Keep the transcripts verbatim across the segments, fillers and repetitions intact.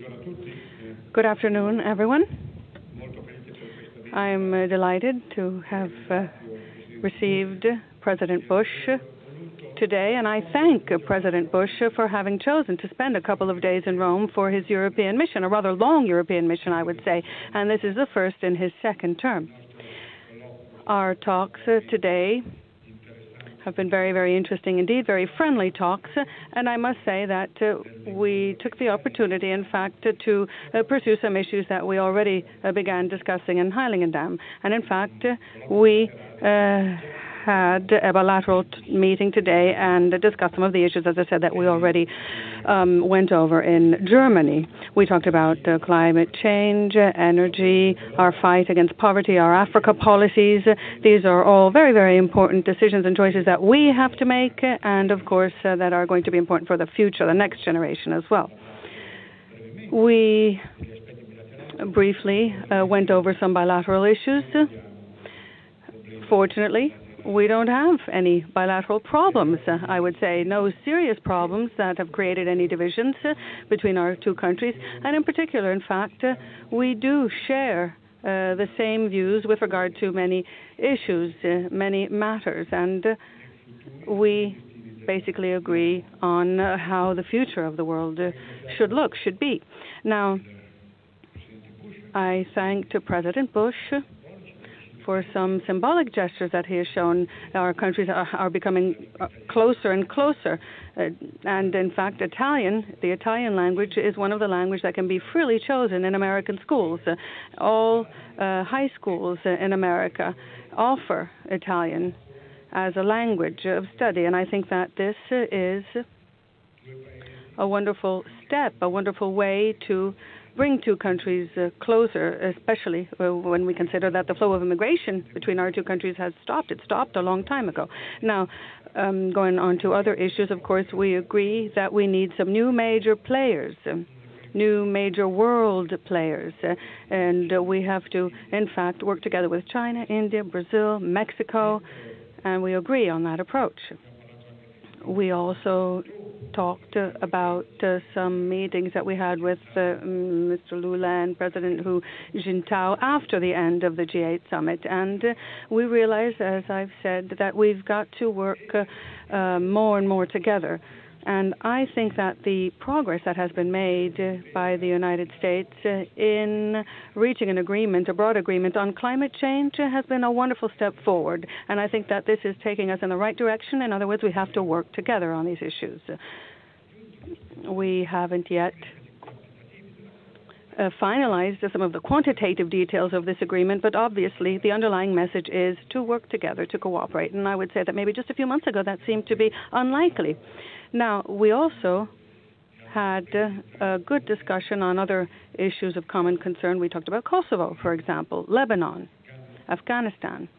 Good afternoon, everyone. I'm uh, delighted to have uh, received President Bush today, and I thank uh, President Bush for having chosen to spend a couple of days in Rome for his European mission, a rather long European mission, I would say, and this is the first in his second term. Our talks uh, today have been very, very interesting indeed, very friendly talks, and I must say that uh, we took the opportunity, in fact, uh, to uh, pursue some issues that we already uh, began discussing in Heiligendamm. And in fact, uh, we uh, had a bilateral t- meeting today and discussed some of the issues, as I said, that we already um, went over in Germany. We talked about uh, climate change, uh, energy, our fight against poverty, our Africa policies. These are all very, very important decisions and choices that we have to make, uh, and of course, uh, that are going to be important for the future, the next generation as well. We briefly uh, went over some bilateral issues. Fortunately, we don't have any bilateral problems, uh, I would say, no serious problems that have created any divisions uh, between our two countries. And in particular, in fact, uh, we do share uh, the same views with regard to many issues, uh, many matters, and uh, we basically agree on uh, how the future of the world uh, should look, should be. Now, I thanked President Bush for some symbolic gestures that he has shown. Our countries are, are becoming closer and closer. Uh, and in fact, Italian, the Italian language, is one of the languages that can be freely chosen in American schools. Uh, all uh, high schools uh, in America offer Italian as a language of study. And I think that this uh, is a wonderful step, a wonderful way to bring two countries uh, closer, especially uh, when we consider that the flow of immigration between our two countries has stopped. It stopped a long time ago. Now, um, going on to other issues, of course, we agree that we need some new major players, um, new major world players, uh, and uh, we have to, in fact, work together with China, India, Brazil, Mexico, and we agree on that approach. We also talked uh, about uh, some meetings that we had with uh, Mister Lula and President Hu Jintao after the end of the G eight summit. And uh, we realized, as I've said, that we've got to work uh, uh, more and more together. And I think that the progress that has been made uh, by the United States uh, in reaching an agreement, a broad agreement on climate change uh, has been a wonderful step forward. And I think that this is taking us in the right direction. In other words, we have to work together on these issues. Uh, we haven't yet uh, finalized some of the quantitative details of this agreement, but obviously the underlying message is to work together, to cooperate. And I would say that maybe just a few months ago that seemed to be unlikely. Now, we also had uh, a good discussion on other issues of common concern. We talked about Kosovo, for example, Lebanon, Afghanistan.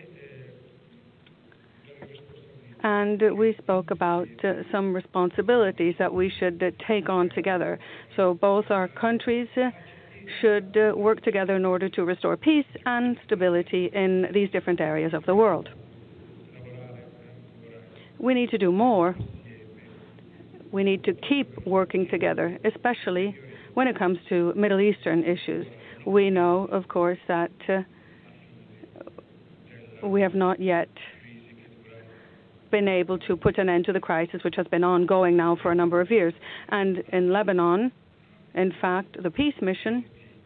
And uh, we spoke about uh, some responsibilities that we should uh, take on together. So both our countries uh, should uh, work together in order to restore peace and stability in these different areas of the world. We need to do more. We need to keep working together, especially when it comes to Middle Eastern issues. We know, of course, that uh, we have not yet been able to put an end to the crisis, which has been ongoing now for a number of years. And in Lebanon, in fact, the peace mission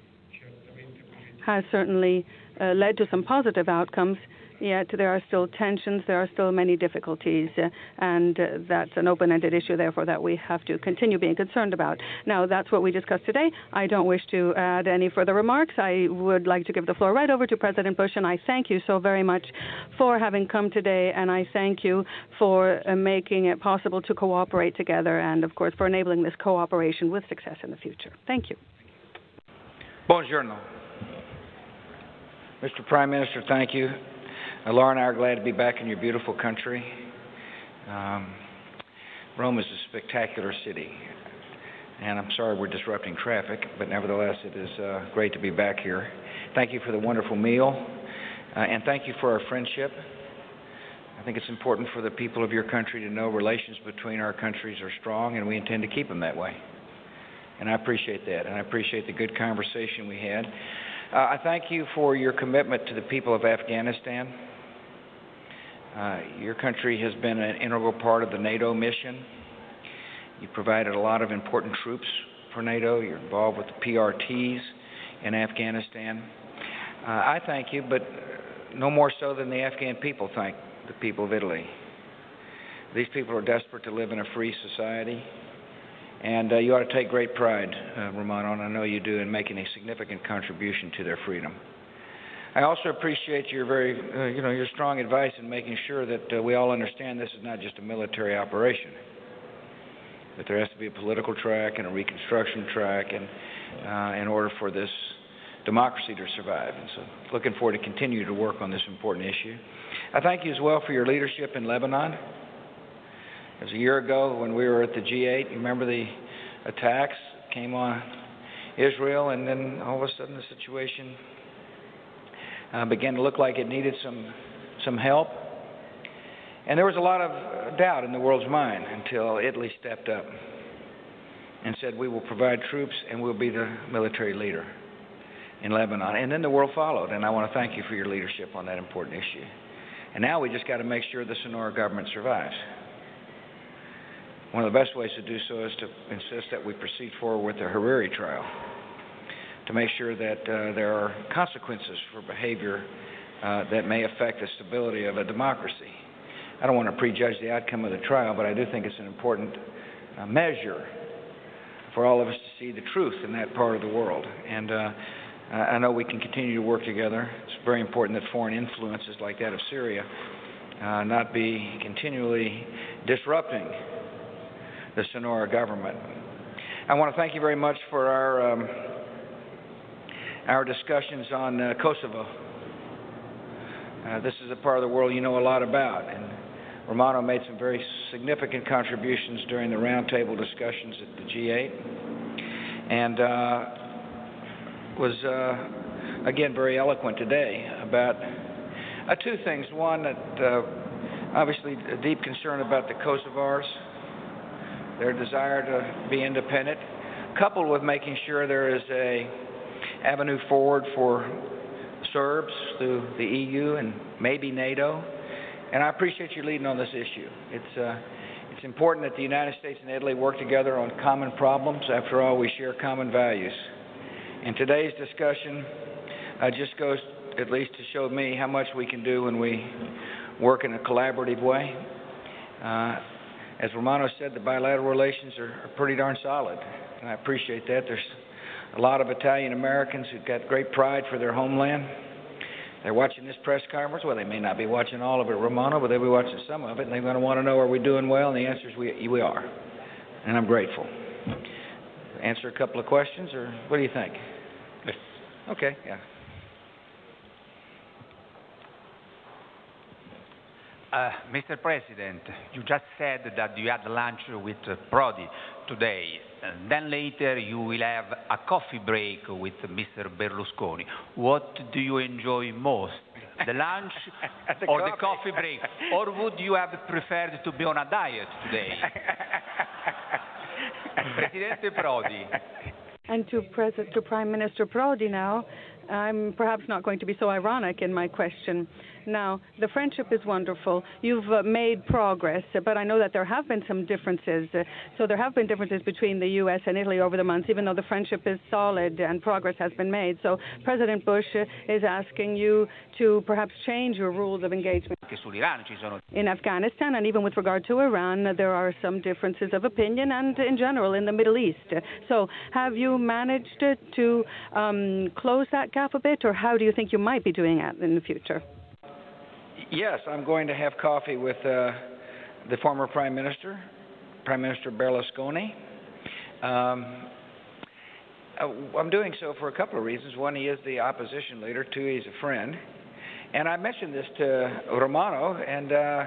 has certainly uh, led to some positive outcomes, yet there are still tensions, there are still many difficulties, uh, and uh, that's an open-ended issue, therefore, that we have to continue being concerned about. Now, that's what we discussed today. I don't wish to add any further remarks. I would like to give the floor right over to President Bush, and I thank you so very much for having come today, and I thank you for uh, making it possible to cooperate together, and, of course, for enabling this cooperation with success in the future. Thank you. Buongiorno. Mister Prime Minister, thank you. Uh, Laura and I are glad to be back in your beautiful country. Um, Rome is a spectacular city, and I'm sorry we're disrupting traffic, but nevertheless it is uh, great to be back here. Thank you for the wonderful meal, uh, and thank you for our friendship. I think it's important for the people of your country to know relations between our countries are strong, and we intend to keep them that way. and I appreciate that, and I appreciate the good conversation we had. Uh, I thank you for your commitment to the people of Afghanistan. Uh, your country has been an integral part of the NATO mission. You provided a lot of important troops for NATO. You're involved with the P R Ts in Afghanistan. Uh, I thank you, but no more so than the Afghan people thank the people of Italy. These people are desperate to live in a free society, and uh, you ought to take great pride, uh, Romano, and I know you do, in making a significant contribution to their freedom. I also appreciate your very, uh, you know, your strong advice in making sure that uh, we all understand this is not just a military operation, that there has to be a political track and a reconstruction track, and uh, in order for this democracy to survive. And so, looking forward to continue to work on this important issue. I thank you as well for your leadership in Lebanon. It was a year ago when we were at the G eight. You remember the attacks came on Israel, and then all of a sudden the situation Uh, began to look like it needed some some help. And there was a lot of doubt in the world's mind until Italy stepped up and said, we will provide troops and we'll be the military leader in Lebanon. And then the world followed, and I want to thank you for your leadership on that important issue. And now we just got to make sure the Sonora government survives. One of the best ways to do so is to insist that we proceed forward with the Hariri trial, to make sure that uh, there are consequences for behavior uh, that may affect the stability of a democracy. I don't want to prejudge the outcome of the trial, but I do think it's an important uh, measure for all of us to see the truth in that part of the world. And uh, I know we can continue to work together. It's very important that foreign influences like that of Syria uh, not be continually disrupting the Sonora government. I want to thank you very much for our um, our discussions on uh, Kosovo. Uh, this is a part of the world you know a lot about, and Romano made some very significant contributions during the roundtable discussions at the G eight, and uh, was, uh, again, very eloquent today about uh, two things. One, that uh, obviously a deep concern about the Kosovars, their desire to be independent, coupled with making sure there is a avenue forward for Serbs through the E U and maybe NATO. And I appreciate you leading on this issue. It's uh, it's important that the United States and Italy work together on common problems. After all, we share common values. And today's discussion uh, just goes at least to show me how much we can do when we work in a collaborative way. Uh, as Romano said, the bilateral relations are, are pretty darn solid, and I appreciate that. There's a lot of Italian Americans who've got great pride for their homeland. They're watching this press conference. Well, they may not be watching all of it, Romano, but they'll be watching some of it, and they're going to want to know, are we doing well? And the answer is we, we are, and I'm grateful. Answer a couple of questions, or what do you think? Yes. Okay, yeah. Uh, Mister President, you just said that you had lunch with uh, Prodi today. And then later you will have a coffee break with Mister Berlusconi. What do you enjoy most, the lunch the or coffee. the coffee break? Or would you have preferred to be on a diet today? Presidente Prodi. And to, Pres- to Prime Minister Prodi now, I'm perhaps not going to be so ironic in my question. Now, the friendship is wonderful. You've uh, made progress, uh, but I know that there have been some differences. Uh, so there have been differences between the U S and Italy over the months, even though the friendship is solid and progress has been made. So President Bush uh, is asking you to perhaps change your rules of engagement in Afghanistan, and even with regard to Iran, uh, there are some differences of opinion, and in general in the Middle East. Uh, so have you managed uh, to um, close that gap a bit, or how do you think you might be doing that in the future? Yes, I'm going to have coffee with uh, the former Prime Minister, Prime Minister Berlusconi. Um, I'm doing so for a couple of reasons. One, he is the opposition leader. Two, he's a friend. And I mentioned this to Romano, and uh,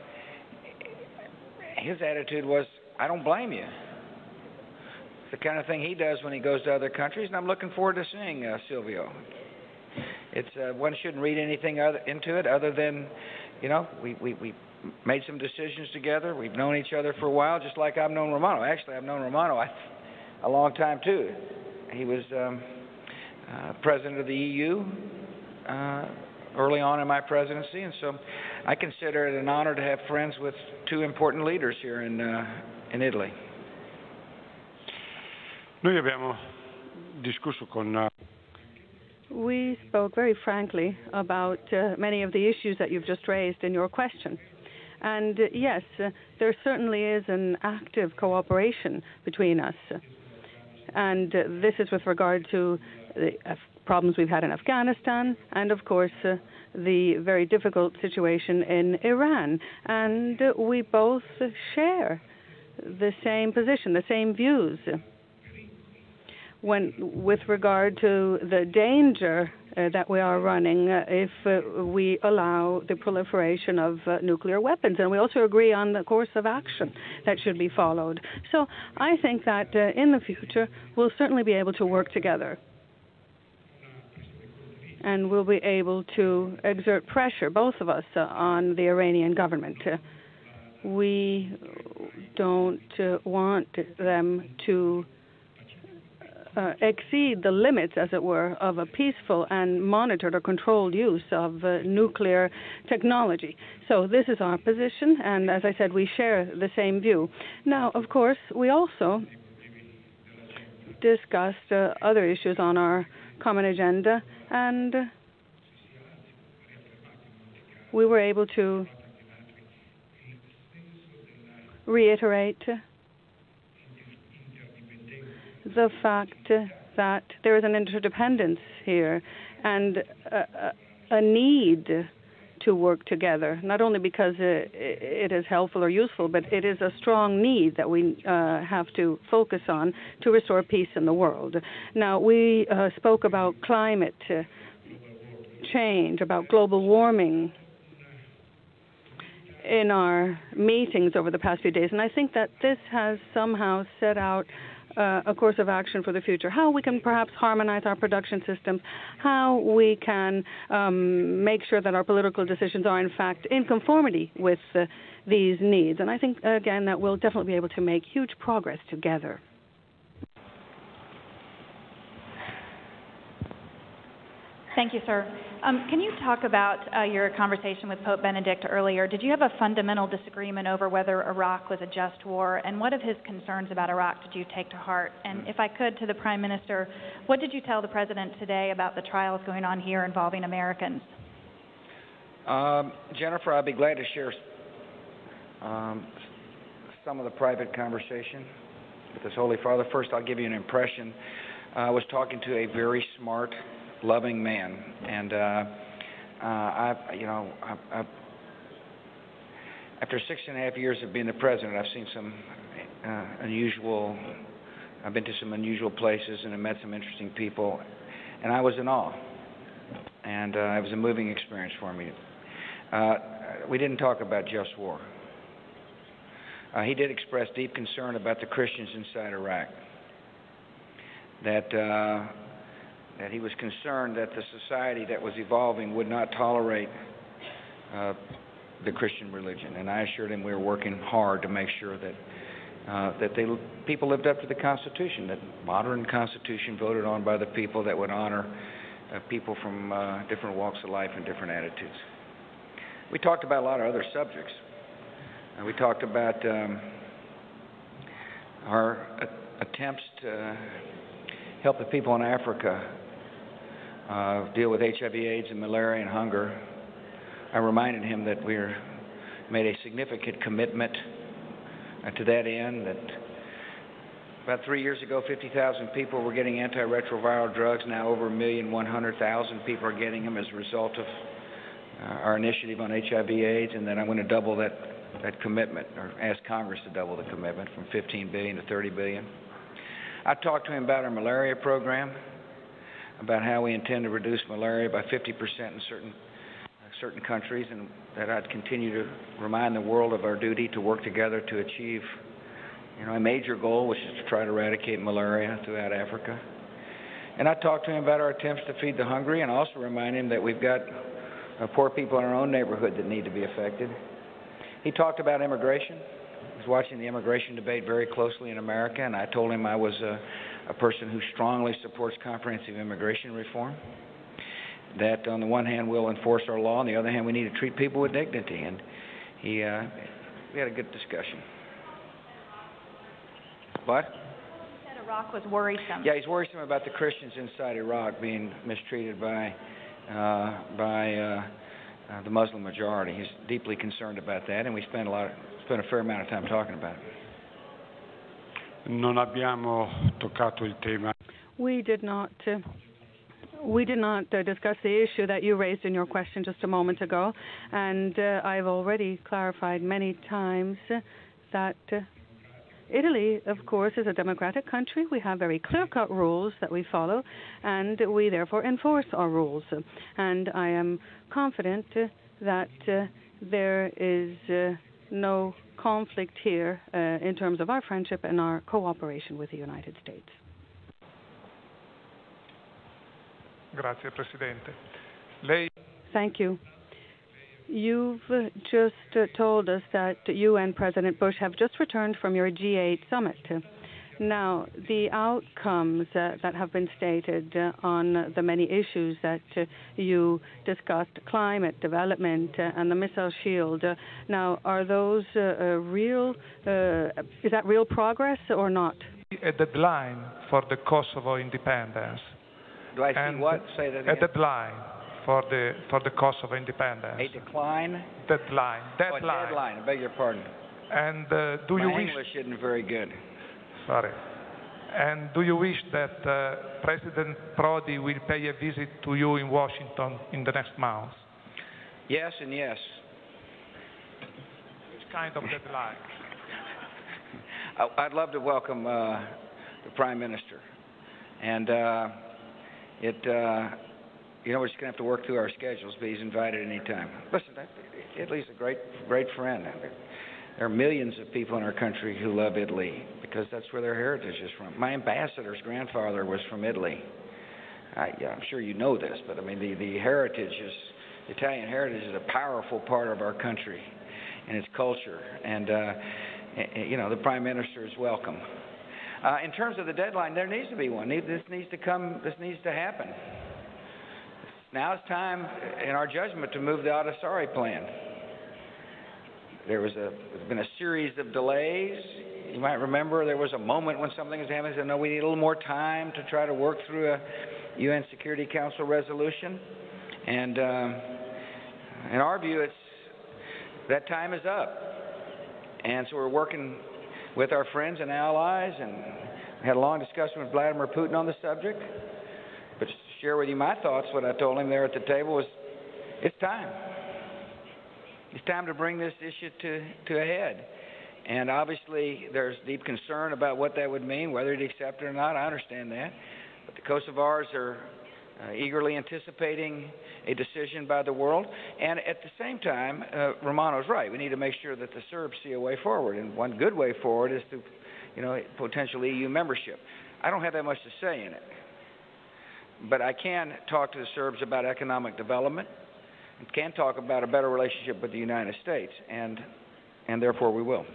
his attitude was, I don't blame you. It's the kind of thing he does when he goes to other countries, and I'm looking forward to seeing uh, Silvio. It's uh, one shouldn't read anything other, into it other than, you know, we, we, we made some decisions together. We've known each other for a while, just like I've known Romano. Actually, I've known Romano, I, a long time too. He was um, uh, president of the E U uh, early on in my presidency, and so I consider it an honor to have friends with two important leaders here in uh, in Italy. Noi abbiamo discusso con uh, We spoke very frankly about uh, many of the issues that you've just raised in your question. And uh, yes, uh, there certainly is an active cooperation between us. And uh, this is with regard to the uh, problems we've had in Afghanistan and, of course, uh, the very difficult situation in Iran. And uh, we both share the same position, the same views. When, with regard to the danger uh, that we are running uh, if uh, we allow the proliferation of uh, nuclear weapons. And we also agree on the course of action that should be followed. So I think that uh, in the future we'll certainly be able to work together. And we'll be able to exert pressure, both of us, uh, on the Iranian government. Uh, we don't uh, want them to Uh, exceed the limits, as it were, of a peaceful and monitored or controlled use of uh, nuclear technology. So this is our position, and as I said, we share the same view. Now, of course, we also discussed uh, other issues on our common agenda, and we were able to reiterate the fact that there is an interdependence here and a, a need to work together, not only because it, it is helpful or useful, but it is a strong need that we uh, have to focus on to restore peace in the world. Now, we uh, spoke about climate change, about global warming in our meetings over the past few days, and I think that this has somehow set out Uh, a course of action for the future, how we can perhaps harmonize our production systems, how we can um, make sure that our political decisions are in fact in conformity with uh, these needs. And I think, again, that we'll definitely be able to make huge progress together. Thank you, sir. Um, can you talk about uh, your conversation with Pope Benedict earlier? Did you have a fundamental disagreement over whether Iraq was a just war? And what of his concerns about Iraq did you take to heart? And if I could, to the Prime Minister, what did you tell the President today about the trials going on here involving Americans? Um, Jennifer, I'd be glad to share um, some of the private conversation with his Holy Father. First, I'll give you an impression. Uh, I was talking to a very smart, loving man, and uh, uh, I, you know, I, I, after six and a half years of being the president, I've seen some uh, unusual. I've been to some unusual places, and I met some interesting people, and I was in awe. And uh, it was a moving experience for me. Uh, we didn't talk about just war. Uh, he did express deep concern about the Christians inside Iraq. That. Uh, that he was concerned that the society that was evolving would not tolerate uh, the Christian religion. And I assured him we were working hard to make sure that uh, that they, people lived up to the Constitution, that modern Constitution voted on by the people that would honor uh, people from uh, different walks of life and different attitudes. We talked about a lot of other subjects. Uh, we talked about um, our a- attempts to help the people in Africa Uh, deal with H I V AIDS and malaria and hunger. I reminded him that we are, made a significant commitment uh, to that end, that about three years ago, fifty thousand people were getting antiretroviral drugs. Now over a million, one hundred thousand people are getting them as a result of uh, our initiative on H I V AIDS, and then I'm going to double that, that commitment, or ask Congress to double the commitment from fifteen billion dollars to thirty billion dollars. I talked to him about our malaria program, about how we intend to reduce malaria by fifty percent in certain uh, certain countries, and that I'd continue to remind the world of our duty to work together to achieve, you know, a major goal, which is to try to eradicate malaria throughout Africa. And I talked to him about our attempts to feed the hungry, and also remind him that we've got uh, poor people in our own neighborhood that need to be affected. He talked about immigration, was watching the immigration debate very closely in America, and I told him I was a, a person who strongly supports comprehensive immigration reform. That on the one hand we'll enforce our law, on the other hand we need to treat people with dignity. And he, uh, we had a good discussion. What? He said Iraq was worrisome. Yeah, he's worrisome about the Christians inside Iraq being mistreated by uh, by uh, uh, the Muslim majority. He's deeply concerned about that, and we spent a lot, of, spent a fair amount of time talking about it. Non abbiamo toccato il tema. We did not. Uh, We did not uh, discuss the issue that you raised in your question just a moment ago, and uh, I've already clarified many times uh, that uh, Italy, of course, is a democratic country. We have very clear-cut rules that we follow, and we therefore enforce our rules. And I am confident uh, that uh, there is uh, no conflict here uh, in terms of our friendship and our cooperation with the United States. Grazie, Presidente. Lei... Thank you. You've uh, just uh, told us that you and President Bush have just returned from your G eight summit. Now, the outcomes uh, that have been stated uh, on the many issues that uh, you discussed, climate, development, uh, and the missile shield, uh, now, are those uh, uh, real, uh, is that real progress or not? A deadline for the Kosovo independence. Do I see and what? Say that again. A deadline for the for the Kosovo independence. A decline? Deadline. Deadline. Oh, deadline. I beg your pardon. And uh, do My you wish? English isn't very good. Sorry. And do you wish that uh, President Prodi will pay a visit to you in Washington in the next month? Yes and yes. Which kind of deadline? I'd love to welcome uh, the Prime Minister, and. Uh, It, uh, you know, we're just going to have to work through our schedules, but he's invited any time. Listen, Italy's a great, great friend. There are millions of people in our country who love Italy because that's where their heritage is from. My ambassador's grandfather was from Italy. I, yeah, I'm sure you know this, but I mean, the, the heritage is, the Italian heritage is a powerful part of our country and its culture. And, uh, you know, the Prime Minister is welcome. Uh, in terms of the deadline, there needs to be one. This needs to come. This needs to happen. Now it's time, in our judgment, to move the Ahtisaari plan. There was a there's been a series of delays. You might remember there was a moment when something was happening. Said, "No, we need a little more time to try to work through a U N Security Council resolution." And um, in our view, it's that time is up. And so we're working with our friends and allies, and had a long discussion with Vladimir Putin on the subject. But just to share with you my thoughts, what I told him there at the table was, it's time. It's time to bring this issue to, to a head. And obviously, there's deep concern about what that would mean, whether he'd accept it or not. I understand that. But the Kosovars are uh, eagerly anticipating a decision by the world. And at the same time, uh, Romano's right. We need to make sure that the Serbs see a way forward. And one good way forward is to, you know, potential E U membership. I don't have that much to say in it. But I can talk to the Serbs about economic development and can talk about a better relationship with the United States. And, and therefore we will.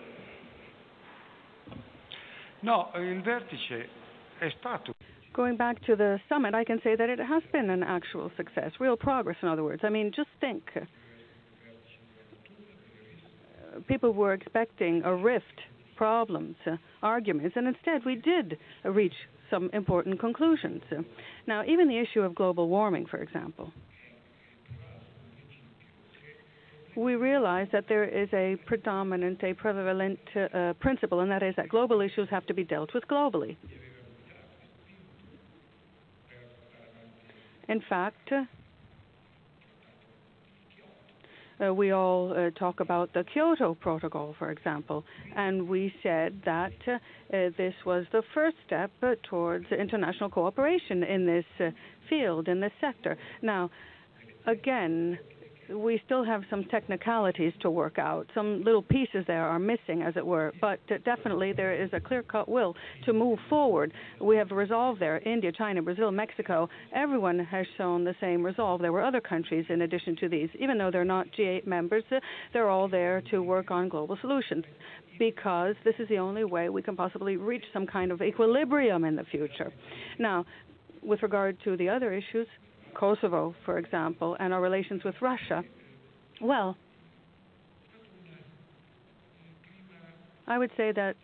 No, il vertice è stato. Going back to the summit, I can say that it has been an actual success, real progress, in other words. I mean, just think. Uh, people were expecting a rift, problems, uh, arguments, and instead we did uh, reach some important conclusions. Uh, now, even the issue of global warming, for example. We realize that there is a predominant, a prevalent uh, principle, and that is that global issues have to be dealt with globally. In fact, uh, we all uh, talk about the Kyoto Protocol, for example, and we said that uh, this was the first step uh, towards international cooperation in this uh, field, in this sector. Now, again, we still have some technicalities to work out. Some little pieces there are missing, as it were, but uh, definitely there is a clear-cut will to move forward. We have resolve there. India, China, Brazil, Mexico, everyone has shown the same resolve. There were other countries in addition to these. Even though they're not G eight members, uh, they're all there to work on global solutions, because this is the only way we can possibly reach some kind of equilibrium in the future. Now, with regard to the other issues, Kosovo, for example, and our relations with Russia, well, I would say that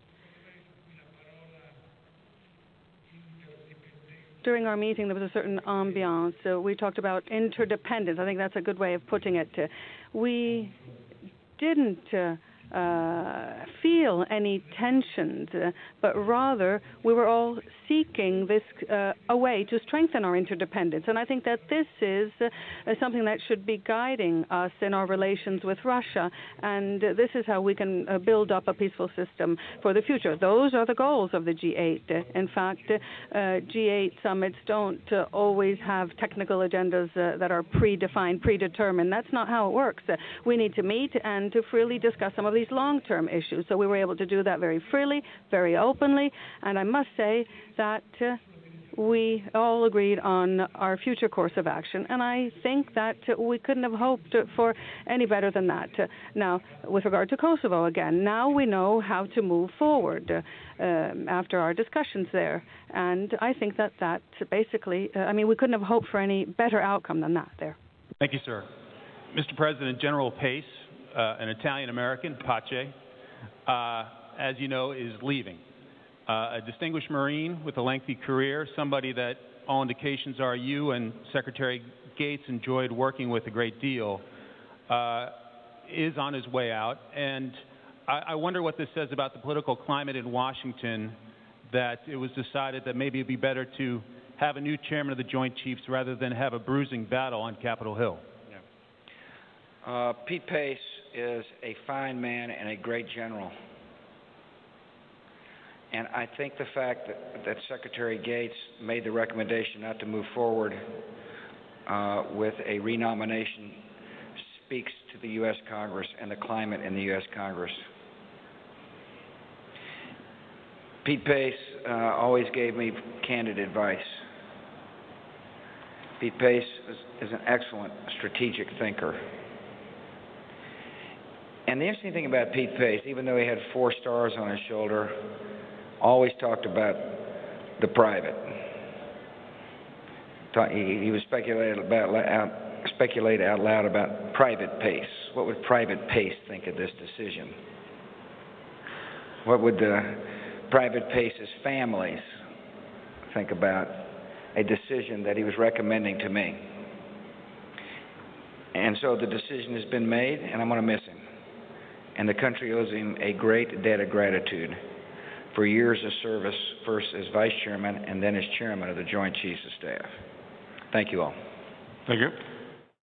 during our meeting there was a certain ambiance. So we talked about interdependence. I think that's a good way of putting it. We didn't uh, uh, feel any tensions, uh, but rather we were all seeking this uh, a way to strengthen our interdependence. And I think that this is uh, something that should be guiding us in our relations with Russia. And uh, this is how we can uh, build up a peaceful system for the future. Those are the goals of the G eight. In fact, uh, G eight summits don't uh, always have technical agendas uh, that are predefined, predetermined. That's not how it works. Uh, we need to meet and to freely discuss some of these long-term issues. So we were able to do that very freely, very openly. And I must say that uh, we all agreed on our future course of action, and I think that uh, we couldn't have hoped for any better than that. Uh, now, with regard to Kosovo again, now we know how to move forward uh, um, after our discussions there, and I think that that basically, uh, I mean, we couldn't have hoped for any better outcome than that there. Thank you, sir. Mister President, General Pace, uh, an Italian-American, Pace, uh, as you know, is leaving. Uh, a distinguished Marine with a lengthy career, somebody that all indications are you and Secretary Gates enjoyed working with a great deal, uh, is on his way out. And I, I wonder what this says about the political climate in Washington, that it was decided that maybe it would be better to have a new chairman of the Joint Chiefs rather than have a bruising battle on Capitol Hill. Yeah. Uh, Pete Pace is a fine man and a great general. And I think the fact that, that Secretary Gates made the recommendation not to move forward uh, with a renomination speaks to the U S Congress and the climate in the U S Congress. Pete Pace uh, always gave me candid advice. Pete Pace is, is an excellent strategic thinker. And the interesting thing about Pete Pace, even though he had four stars on his shoulder, always talked about the private. He, he was speculated about out, speculate out loud about Private Pace. What would Private Pace think of this decision? What would the Private Pace's families think about a decision that he was recommending to me? And so the decision has been made, and I'm going to miss him. And the country owes him a great debt of gratitude for years of service, first as Vice Chairman and then as Chairman of the Joint Chiefs of Staff. Thank you all. Thank you.